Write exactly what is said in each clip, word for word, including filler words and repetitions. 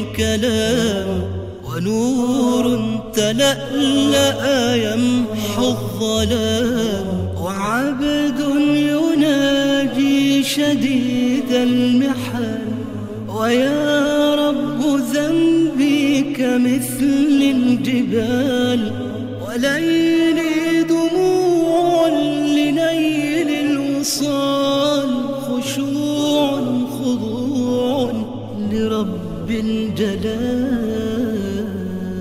الكلام، ونور تلألأ يمحو الظلام، وعبد يناجي شديد المحن، ويا رب ذنبي كمثل الجبال، وليلي دموع لنيل الوصال، خشوع خضوع لرب الجلال.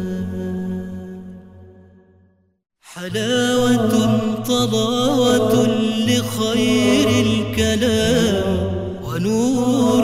حلاوة طلاوة لخير الكلام، ونور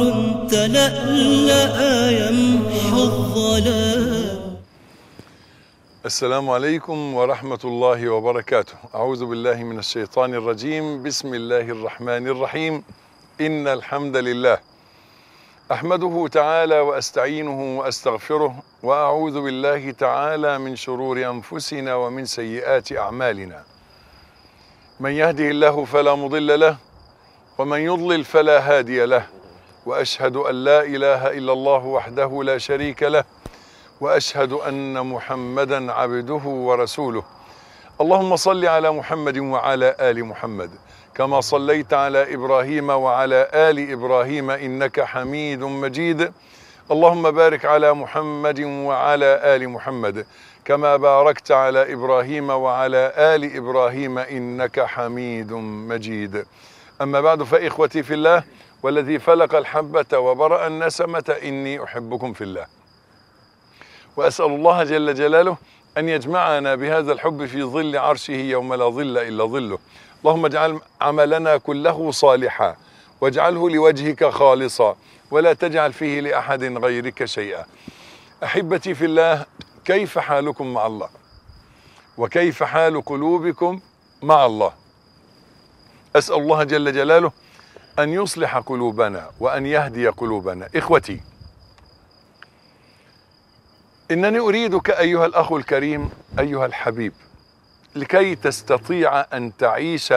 تلألأ يمحو الظلام. السلام عليكم ورحمة الله وبركاته. أعوذ بالله من الشيطان الرجيم. بسم الله الرحمن الرحيم. إن الحمد لله أحمده تعالى وأستعينه وأستغفره، وأعوذ بالله تعالى من شرور أنفسنا ومن سيئات أعمالنا. من يهده الله فلا مضل له، ومن يضلل فلا هادي له، وأشهد أن لا إله إلا الله وحده لا شريك له، وأشهد أن محمدا عبده ورسوله. اللهم صل على محمد وعلى آل محمد كما صليت على إبراهيم وعلى آل إبراهيم إنك حميد مجيد. اللهم بارك على محمد وعلى آل محمد كما باركت على إبراهيم وعلى آل إبراهيم إنك حميد مجيد. أما بعد، فإخوتي في الله، والذي فلق الحبة وبرأ النسمة، إني أحبكم في الله، وأسأل الله جل جلاله أن يجمعنا بهذا الحب في ظل عرشه يوم لا ظل إلا ظله. اللهم اجعل عملنا كله صالحا، واجعله لوجهك خالصا، ولا تجعل فيه لأحد غيرك شيئا. أحبتي في الله، كيف حالكم مع الله؟ وكيف حال قلوبكم مع الله؟ أسأل الله جل جلاله أن يصلح قلوبنا وأن يهدي قلوبنا. إخوتي، إنني أريدك أيها الأخ الكريم، أيها الحبيب، لكي تستطيع أن تعيش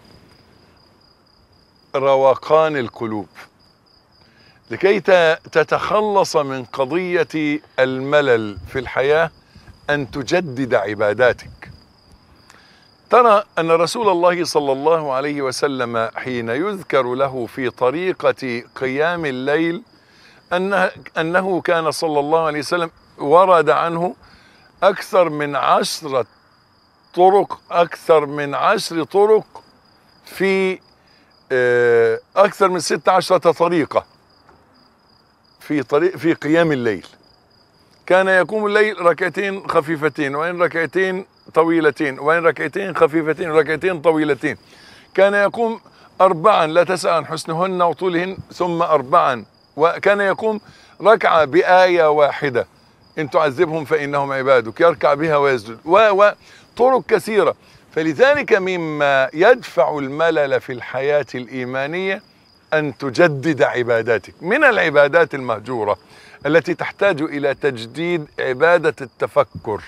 روقان القلوب، لكي تتخلص من قضية الملل في الحياة، أن تجدد عباداتك. ترى أن رسول الله صلى الله عليه وسلم حين يذكر له في طريقة قيام الليل أنه, أنه كان صلى الله عليه وسلم ورد عنه أكثر من عشرة طرق أكثر من عشر طرق في أكثر من ست عشرة طريقة في طريق في قيام الليل. كان يقوم الليل ركعتين خفيفتين، وإن ركعتين طويلتين، وإن ركعتين خفيفتين، وركعتين طويلتين. كان يقوم أربعا لا تسأل عن حسنهن وطولهن، ثم أربعا. وكان يقوم ركعة بآية واحدة، إن تعذبهم فإنهم عبادك، يركع بها ويسجد، وطرق كثيرة. فلذلك مما يدفع الملل في الحياة الإيمانية أن تجدد عباداتك. من العبادات المهجورة التي تحتاج إلى تجديد عبادة التفكر،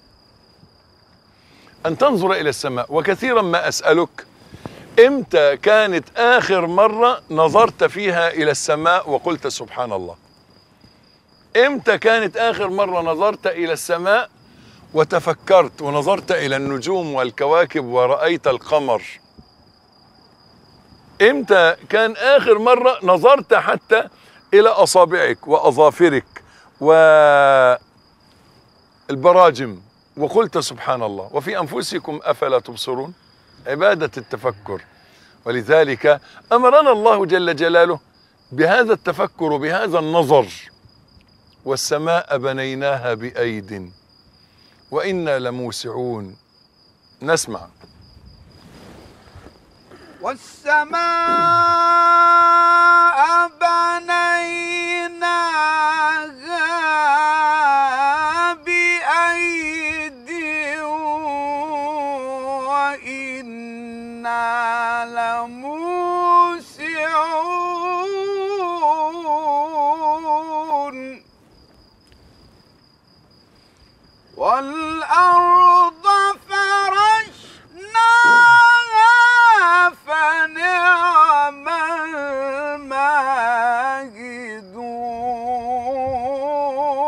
أن تنظر إلى السماء. وكثيرا ما أسألك، إمتى كانت آخر مرة نظرت فيها إلى السماء وقلت سبحان الله؟ إمتى كانت آخر مرة نظرت إلى السماء وتفكرت، ونظرت إلى النجوم والكواكب ورأيت القمر؟ إمتى كان آخر مرة نظرت حتى إلى أصابعك وأظافرك والبراجم وقلت سبحان الله؟ وفي أنفسكم أفلا تبصرون؟ عبادة التفكر. ولذلك أمرنا الله جل جلاله بهذا التفكر وبهذا النظر. والسماء بنيناها بأيد وإنا لموسعون. نسمع. والسماء بنيناها بأيد وإنا لموسعون. والأرض فرشناها فنعم الماهدون.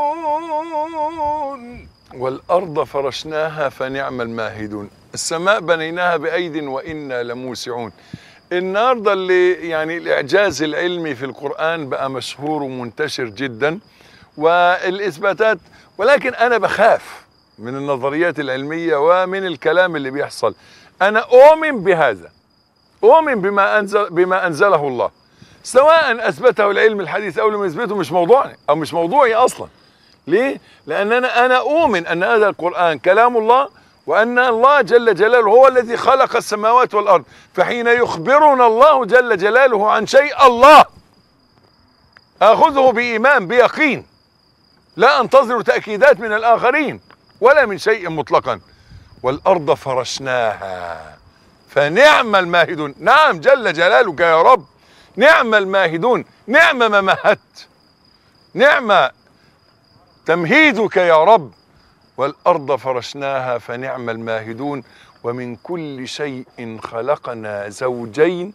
والأرض فرشناها فنعم الماهدون. السماء بنيناها بأيد وإنا لموسعون. النهارده اللي يعني الإعجاز العلمي في القرآن بقى مشهور ومنتشر جدا والإثباتات، ولكن أنا بخاف من النظريات العلمية ومن الكلام اللي بيحصل. أنا أؤمن بهذا، أؤمن بما أنزل بما أنزله الله، سواء أثبته العلم الحديث أو لم يثبته مش موضوعي أو مش موضوعي أصلا. ليه؟ لأن أنا أنا أؤمن أن هذا القرآن كلام الله، وأن الله جل جلاله هو الذي خلق السماوات والأرض. فحين يخبرنا الله جل جلاله عن شيء الله آخذه بإيمان بيقين، لا أنتظر تأكيدات من الآخرين ولا من شيء مطلقا. والأرض فرشناها فنعم الماهدون. نعم جل جلالك يا رب، نعم الماهدون، نعم ما مهدت، نعم تمهيدك يا رب. والأرض فرشناها فنعم الماهدون. ومن كل شيء خلقنا زوجين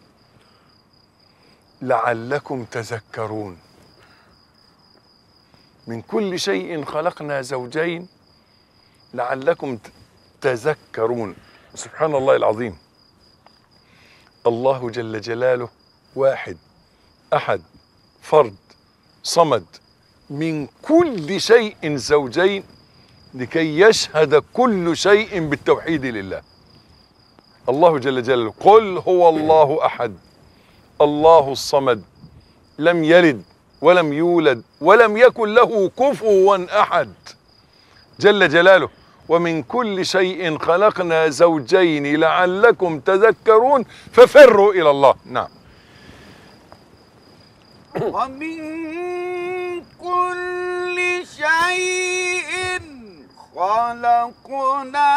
لعلكم تذكرون. من كل شيء خلقنا زوجين لعلكم تذكرون. سبحان الله العظيم. الله جل جلاله واحد أحد فرد صمد، من كل شيء زوجين لكي يشهد كل شيء بالتوحيد لله. الله جل جلاله قل هو الله أحد الله الصمد لم يلد ولم يولد ولم يكن له كفوا أحد جل جلاله. ومن كل شيء خلقنا زوجين لعلكم تذكرون ففروا إلى الله. نعم. ومن كل شيء خلقنا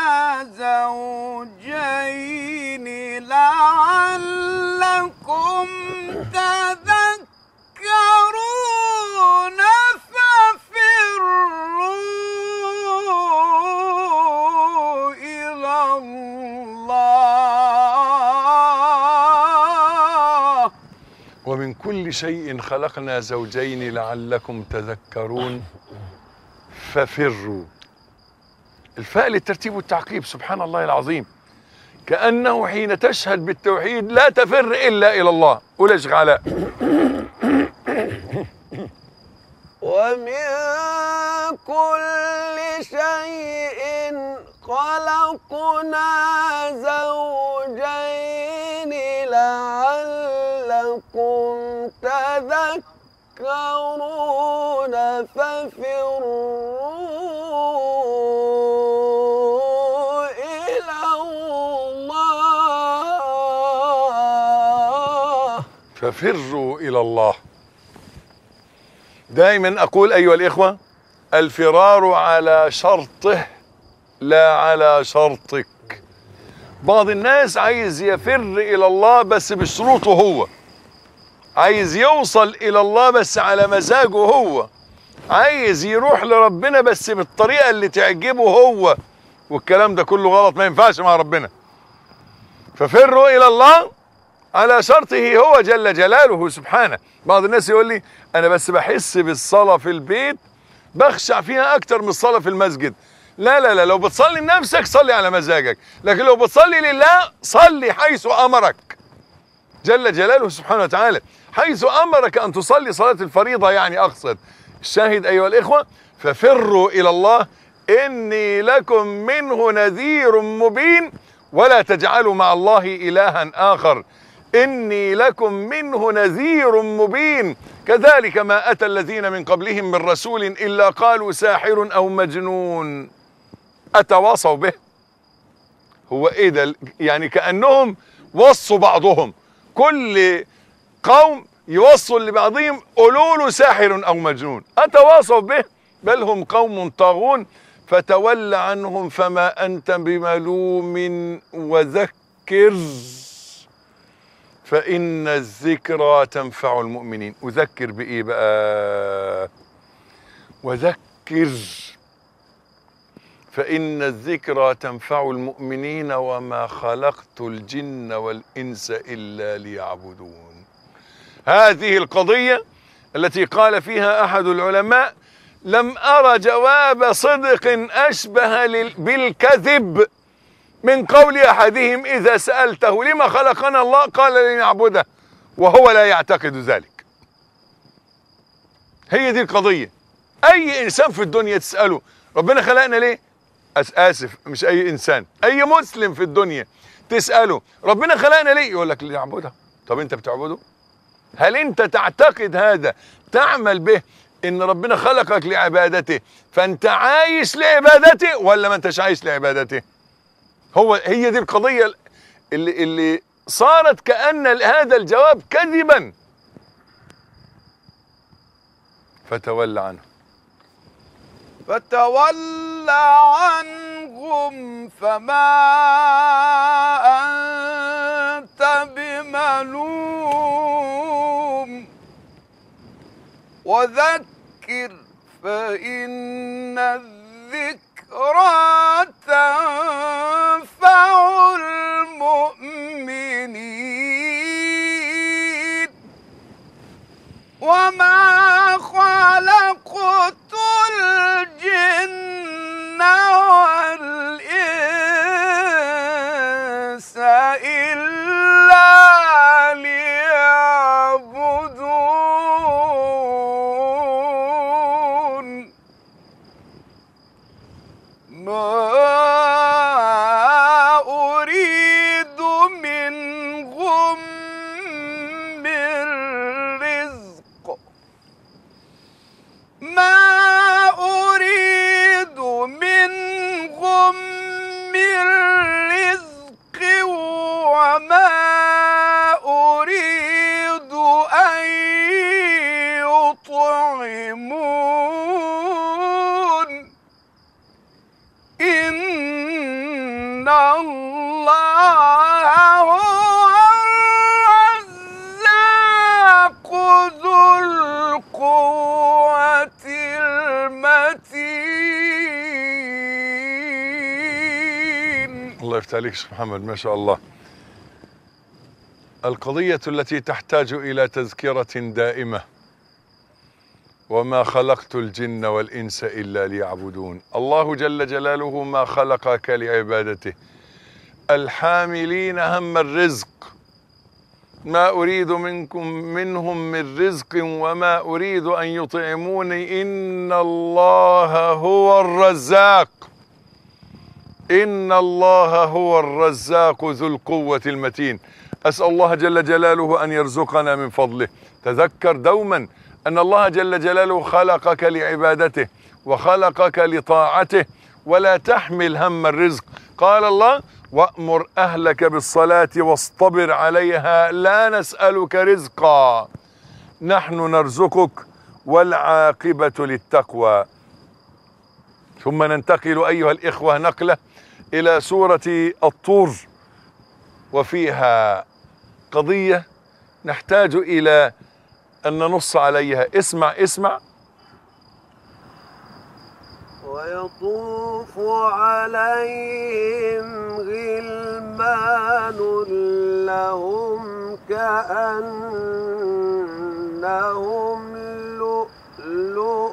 زوجين لعلكم تذكرون ففروا إلى الله. ومن كل شيء خلقنا زوجين لعلكم تذكرون ففروا. الفاء للترتيب والتعقيب. سبحان الله العظيم. كأنه حين تشهد بالتوحيد لا تفر إلا إلى الله. قول يا شيخ علاء. ومن كل شيء خلقنا زوجين لعلكم تذكرون ففروا إلى الله. ففروا إلى الله. دائما أقول أيها الإخوة، الفرار على شرطه لا على شرطك. بعض الناس عايز يفر إلى الله بس بشروطه هو، عايز يوصل إلى الله بس على مزاجه هو، عايز يروح لربنا بس بالطريقة اللي تعجبه هو، والكلام ده كله غلط، ما ينفعش مع ربنا. ففروا إلى الله على شرطه هو جل جلاله سبحانه. بعض الناس يقول لي أنا بس بحس بالصلاة في البيت بخشع فيها أكتر من الصلاة في المسجد. لا لا لا، لو بتصلي لنفسك صلي على مزاجك، لكن لو بتصلي لله صلي حيث أمرك جل جلاله سبحانه وتعالى. حيث أمرك أن تصلي صلاة الفريضة يعني أقصد. الشاهد أيها الإخوة، ففروا إلى الله إني لكم منه نذير مبين ولا تجعلوا مع الله إلها آخر. إني لكم منه نذير مبين كذلك ما أتى الذين من قبلهم من رسول إلا قالوا ساحر أو مجنون أتواصوا به. هو إيه ده؟ يعني كأنهم وصوا بعضهم، كل قوم يوصوا لبعضهم قولوا له ساحر أو مجنون أتواصوا به بل هم قوم طاغون فتول عنهم فما أنت بملوم وذكر فإن الذكرى تنفع المؤمنين. أذكر بإيه بقى؟ وذكر فإن الذكرى تنفع المؤمنين وما خلقت الجن والإنس إلا ليعبدون. هذه القضية التي قال فيها أحد العلماء لم أرى جواب صدق أشبه بالكذب من قول أحدهم إذا سألته لما خلقنا الله قال لنعبده وهو لا يعتقد ذلك. هي دي القضية. أي إنسان في الدنيا تسأله ربنا خلقنا ليه؟ آسف، مش أي إنسان، أي مسلم في الدنيا تسأله ربنا خلقنا ليه؟ يقول لك لنعبده. طب أنت بتعبده؟ هل أنت تعتقد هذا، تعمل به، إن ربنا خلقك لعبادته فأنت عايش لعبادته ولا ما أنتش عايش لعبادته؟ هو هي دي القضية اللي, اللي صارت كأن هذا الجواب كذبا. فتولى عنه فتول عنهم فما أنت بملوم وذكر فإن الذكرى تنفع المؤمنين وما خلقت الجن والإنس إلا ليعبدون ما أريد منهم من رزق ما أريد منهم من رزق وما أريد أن يطعمون إن الله هو الرزاق ذو القوة المتين. الله يفتح عليك شيخ محمد، ما شاء الله. القضية التي تحتاج إلى تذكرة دائمة: وما خلقت الجن والإنس إلا ليعبدون. الله جل جلاله ما خلقك لعبادته. الحاملين هم الرزق، ما أريد منكم منهم من رزق وما أريد أن يطعموني إن الله هو الرزاق إن الله هو الرزاق ذو القوة المتين. أسأل الله جل جلاله أن يرزقنا من فضله. تذكر دوما أن الله جل جلاله خلقك لعبادته وخلقك لطاعته، ولا تحمل هم الرزق. قال الله: وأمر أهلك بالصلاة واصطبر عليها لا نسألك رزقا نحن نرزقك والعاقبة للتقوى. ثم ننتقل أيها الإخوة نقلة إلى سورة الطور، وفيها قضية نحتاج إلى أن ننص عليها. اسمع اسمع. ويطوف عليهم غلمان لهم كأنهم لؤلؤ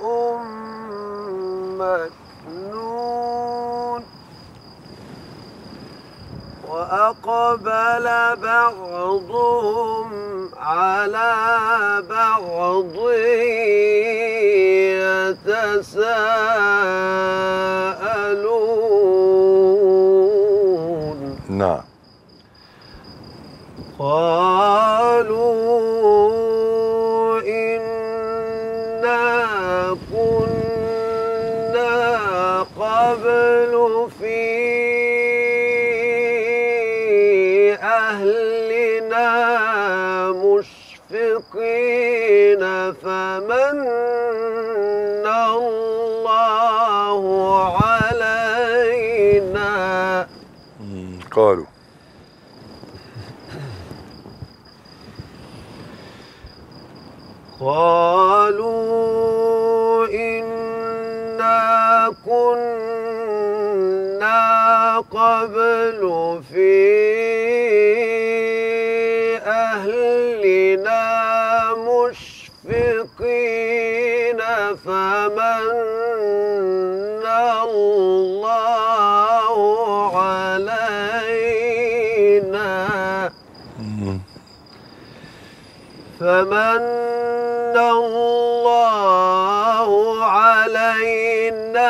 مكنون وأقبل بعضهم على بعض يتساءلون. نعم. قالوا إنا كنا قبل في أهلنا مشفقين فمن الله علينا. قالوا قالوا إنا كنا قبل في أهلنا مشفقين فمن فمن الله علينا فمن الله علينا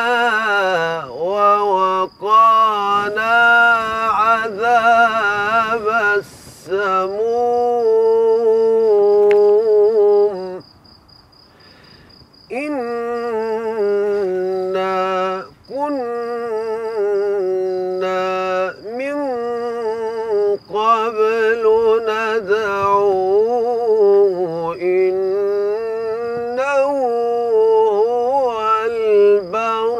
ووقانا عذاب السموم إنا كنا من قبل ندعوه إنه هو البر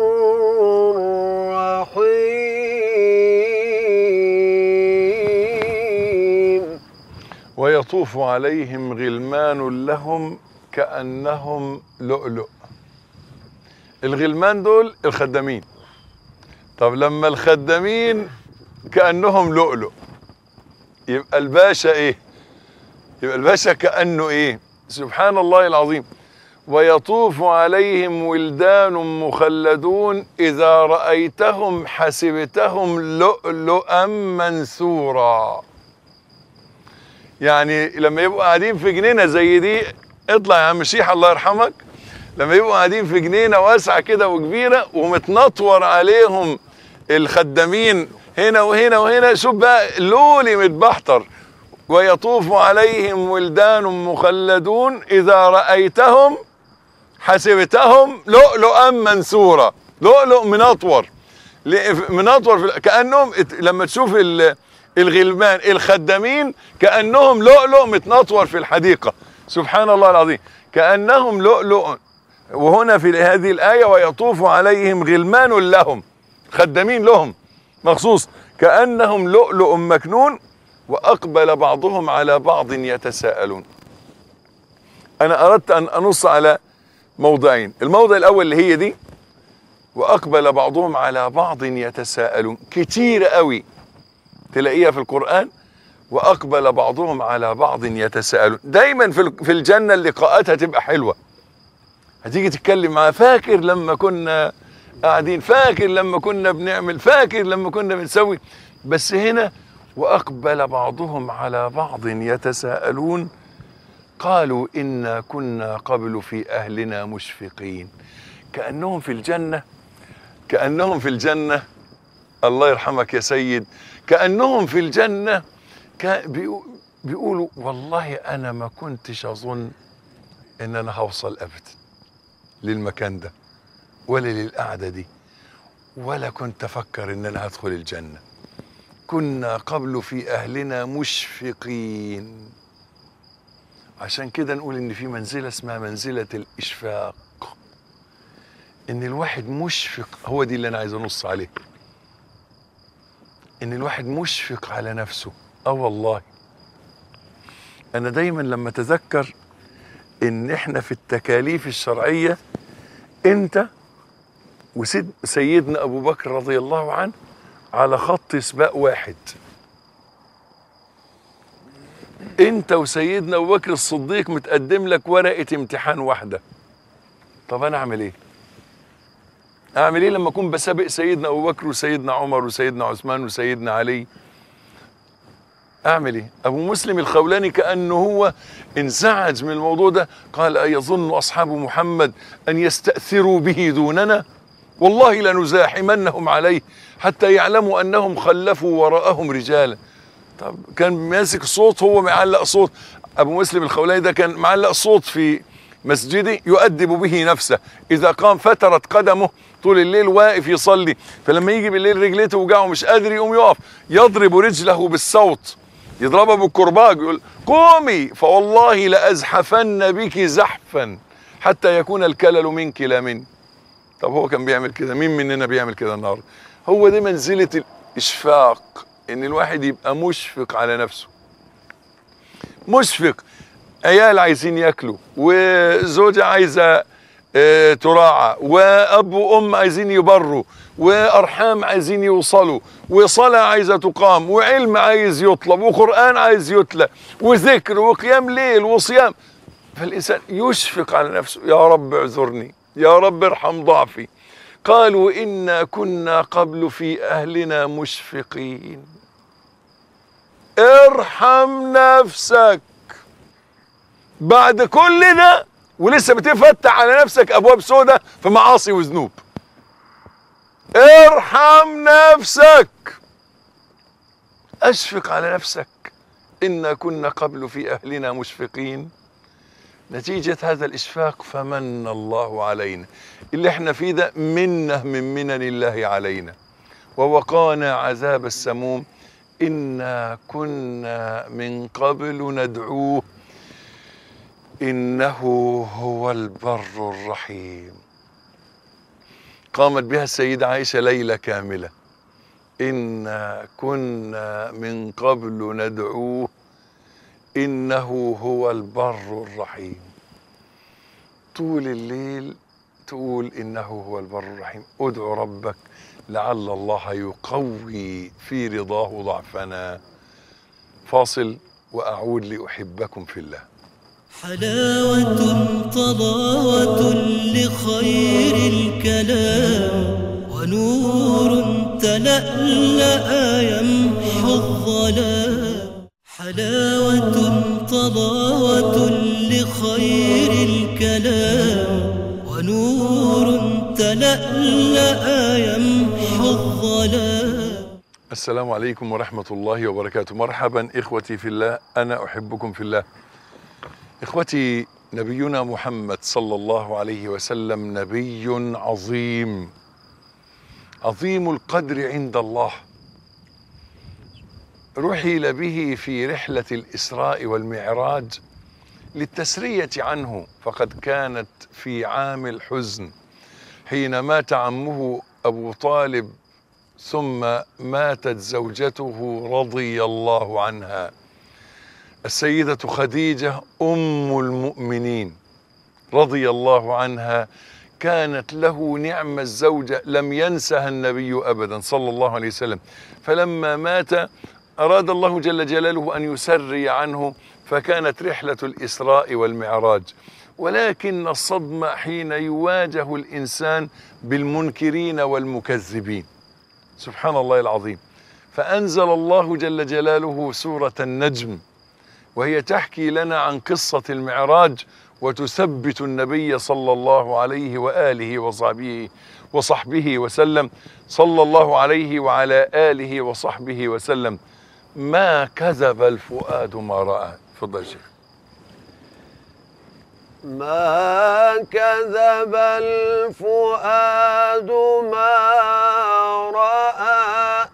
الرحيم. ويطوف عليهم غلمان لهم كأنهم لؤلؤ. الغلمان دول الخدامين. طب لما الخدامين كأنهم لؤلؤ يبقى الباشا ايه؟ يبقى الباشا كأنه ايه؟ سبحان الله العظيم. ويطوف عليهم ولدان مخلدون إذا رأيتهم حسبتهم لؤلؤا منثورا. يعني لما يبقوا قاعدين في جنينة زي دي، اطلع يا عم شيح الله يرحمك، لما يبقوا قاعدين في جنينة واسعة كده وكبيرة ومتنطور عليهم الخدامين هنا وهنا وهنا، شوف بقى لولي متبحتر. ويطوف عليهم ولدان مخلدون إذا رأيتهم حسبتهم لؤلؤا منثورا. لؤلؤ منطور منطور كأنهم لما تشوف الغلمان الخدامين كأنهم لؤلؤ متنطور في الحديقة. سبحان الله العظيم، كأنهم لؤلؤ. وهنا في هذه الآية ويطوف عليهم غلمان لهم، خدامين لهم مخصوص، كأنهم لؤلؤ مكنون وأقبل بعضهم على بعض يتساءلون. أنا أردت أن أنص على موضعين. الموضع الأول اللي هي دي، وأقبل بعضهم على بعض يتساءلون، كتير قوي تلاقيها في القرآن، وأقبل بعضهم على بعض يتساءلون. دايما في الجنة اللقاءات هتبقى حلوة، هتيجي تتكلم معاه، فاكر لما كنا قاعدين، فاكر لما كنا بنعمل، فاكر لما كنا بنسوي. بس هنا وأقبل بعضهم على بعض يتساءلون قالوا إنا كنا قبل في أهلنا مشفقين. كأنهم في الجنة، كأنهم في الجنة الله يرحمك يا سيد، كأنهم في الجنة بيقولوا والله أنا ما كنتش أظن إن أنا هوصل أبدا للمكان ده ولا للقعدة دي، ولا كنت أفكر إن أنا هدخل الجنة. كنا قبل في أهلنا مشفقين. عشان كده نقول إن في منزلة اسمها منزلة الإشفاق، إن الواحد مشفق. هو دي اللي أنا عايز أنص عليه، إن الواحد مشفق على نفسه. آه والله أنا دايما لما أتذكر إن إحنا في التكاليف الشرعية أنت وسيدنا أبو بكر رضي الله عنه على خط سباق واحد، أنت وسيدنا أبو بكر الصديق متقدم لك ورقة امتحان واحدة. طب أنا أعمل إيه؟ أعمل إيه لما أكون بسابق سيدنا أبو بكر وسيدنا عمر وسيدنا عثمان وسيدنا علي؟ أعمل إيه؟ أبو مسلم الخولاني كأنه هو انزعج من الموضوع ده، قال أيظن أصحاب محمد أن يستأثروا به دوننا؟ والله لنزاحمنهم عليه حتى يعلموا أنهم خلفوا وراءهم رجالا. طب كان ماسك صوت، هو معلق صوت. أبو مسلم الخولاني ده كان معلق صوت في مسجده يؤدب به نفسه، إذا قام فترت قدمه طول الليل واقف يصلي، فلما يجي بالليل رجليه توجعه مش قادر يقوم يقف، يضرب رجله بالصوت، يضربها بالكرباج، يقول قومي فوالله لأزحفن بك زحفا حتى يكون الكلل منك لا مني. طب هو كان بيعمل كده، مين مننا بيعمل كده النهارده؟ هو دي منزلة الإشفاق، إن الواحد يبقى مشفق على نفسه. مشفق، عيال عايزين ياكلوا، وزوجة عايزة اه تراعى، وأب وأم عايزين يبروا، وأرحام عايزين يوصلوا، وصلاة عايزة تقام، وعلم عايز يطلب، وقرآن عايز يتلى، وذكر وقيام ليل وصيام. فالإنسان يشفق على نفسه، يا رب اعذرني يا رب ارحم ضعفي. قالوا إنا كنا قبل في أهلنا مشفقين. ارحم نفسك بعد كل ده ولسه بتفتح على نفسك أبواب سودة في معاصي وذنوب. ارحم نفسك، أشفق على نفسك. إنا كنا قبل في أهلنا مشفقين. نتيجة هذا الإشفاق فمن الله علينا. اللي احنا فيه ده منة من منن الله علينا. ووقانا عذاب السموم. إنا كنا من قبل ندعوه إنه هو البر الرحيم. قامت بها السيدة عائشة ليلة كاملة. إنا كنا من قبل ندعوه إنه هو البر الرحيم. طول الليل تقول إنه هو البر الرحيم. ادعو ربك لعل الله يقوي في رضاه ضعفنا. فاصل وأعود لأحبكم في الله. حلاوة طلاوة لخير الكلام ونور تلألأ يمحو الظلام. حلاوة طلاوة لخير الكلام ونور تلألأ يمحو الظلام. السلام عليكم ورحمة الله وبركاته. مرحبا إخوتي في الله، أنا أحبكم في الله. إخوتي، نبينا محمد صلى الله عليه وسلم نبي عظيم عظيم القدر عند الله. رحل به في رحلة الإسراء والمعراج للتسرية عنه، فقد كانت في عام الحزن حين مات عمه أبو طالب ثم ماتت زوجته رضي الله عنها السيدة خديجة أم المؤمنين رضي الله عنها. كانت له نعم الزوجة لم ينسها النبي أبدا صلى الله عليه وسلم. فلما مات أراد الله جل جلاله أن يسري عنه، فكانت رحلة الإسراء والمعراج. ولكن الصدمة حين يواجه الإنسان بالمنكرين والمكذبين. سبحان الله العظيم. فأنزل الله جل جلاله سورة النجم، وهي تحكي لنا عن قصة المعراج وتثبت النبي صلى الله عليه وآله وصحبه وصحبه وسلم صلى الله عليه وعلى آله وصحبه وسلم. ما كذب الفؤاد ما رأى. تفضل شيخ. ما كذب الفؤاد ما رأى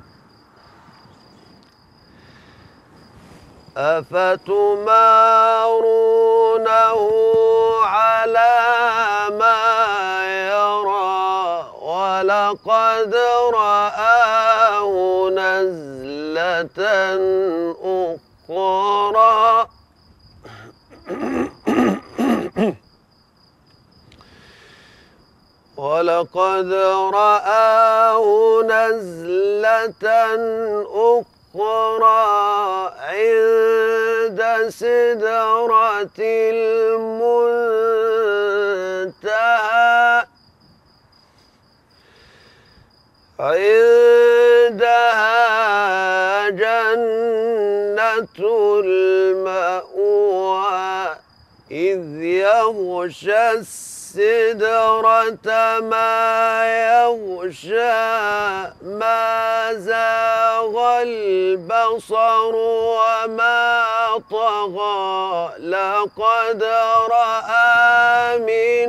أفتمارونه على ما يرى ولقد رآه نزلة أخرى ولقد رآه نزلة أخرى عند سدرة المنتهى عندها جنة المأوى إذ يغشى السدرة ما يغشى ما زاغ البصر وما طغى لقد رأى من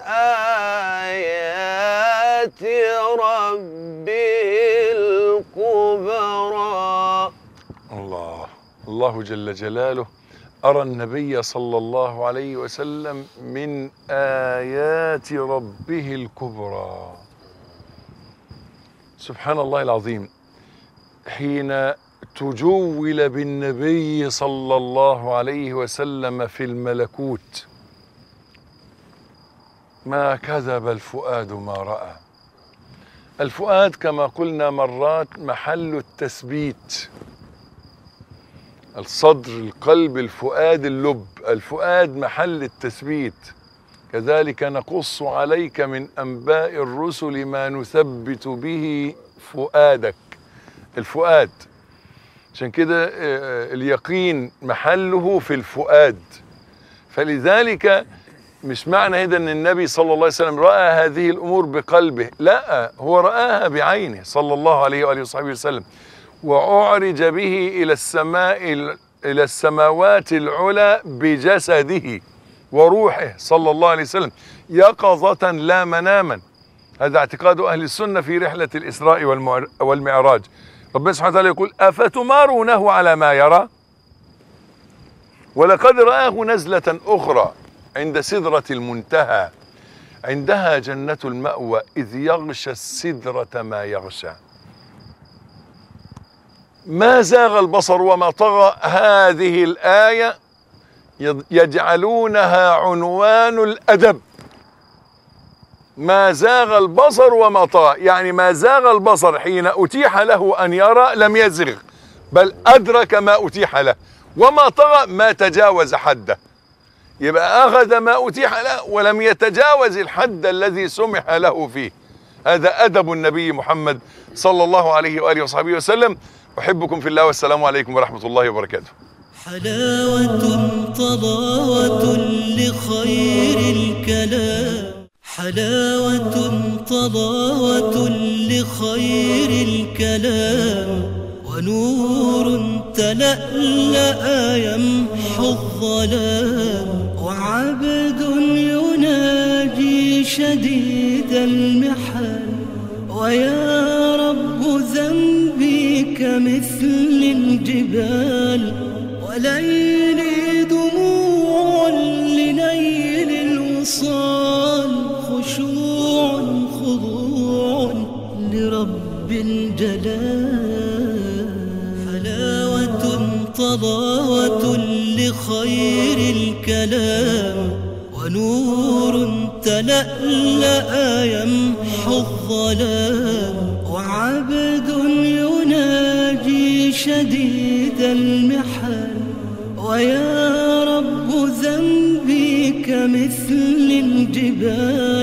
آيات ربه الكبرى. الله الله جل جلاله أرى النبي صلى الله عليه وسلم من آيات ربه الكبرى. سبحان الله العظيم. حين تجول بالنبي صلى الله عليه وسلم في الملكوت ما كذب الفؤاد ما رأى. الفؤاد كما قلنا مرات محل التثبيت. الصدر، القلب، الفؤاد، اللب. الفؤاد محل التثبيت كذلك نقص عليك من أنباء الرسل ما نثبت به فؤادك. الفؤاد، عشان كده اليقين محله في الفؤاد. فلذلك مش معنى هذا ان النبي صلى الله عليه وسلم رأى هذه الأمور بقلبه، لا، هو رآها بعينه صلى الله عليه وآله وصحبه وسلم، وأعرج به إلى السماء إلى السماوات العلى بجسده وروحه صلى الله عليه وسلم يقظة لا مناما. هذا اعتقاد أهل السنة في رحلة الإسراء والمعراج. ربنا سبحانه وتعالى يقول: أفتمارونه على ما يرى؟ ولقد رآه نزلة أخرى عند سدرة المنتهى، عندها جنة المأوى، إذ يغشى السدرة ما يغشى. ما زاغ البصر وما طغى، هذه الآية يجعلونها عنوان الأدب. ما زاغ البصر وما طغى، يعني ما زاغ البصر حين أتيح له أن يرى لم يزغ، بل أدرك ما أتيح له، وما طغى ما تجاوز حده. يبقى أخذ ما أتيح له ولم يتجاوز الحد الذي سمح له فيه. هذا أدب النبي محمد صلى الله عليه وآله وصحبه وسلم. أحبكم في الله، والسلام عليكم ورحمة الله وبركاته. حلاوة طلاوة لخير الكلام، حلاوة طلاوة لخير الكلام، ونور تلألأ يمحو الظلام، وعبد يناجي شديد المحن، ويا رب ذنبي كمثل الجبال، وليلي دموع لنيل الوصال، خشوع خضوع لرب الجلال، حلاوة طلاوة لخير الكلام، ونور تلألأ يمحو الظلام، وعبد يناجي شديد المحن، ويا رب ذنبي كمثل الجبال.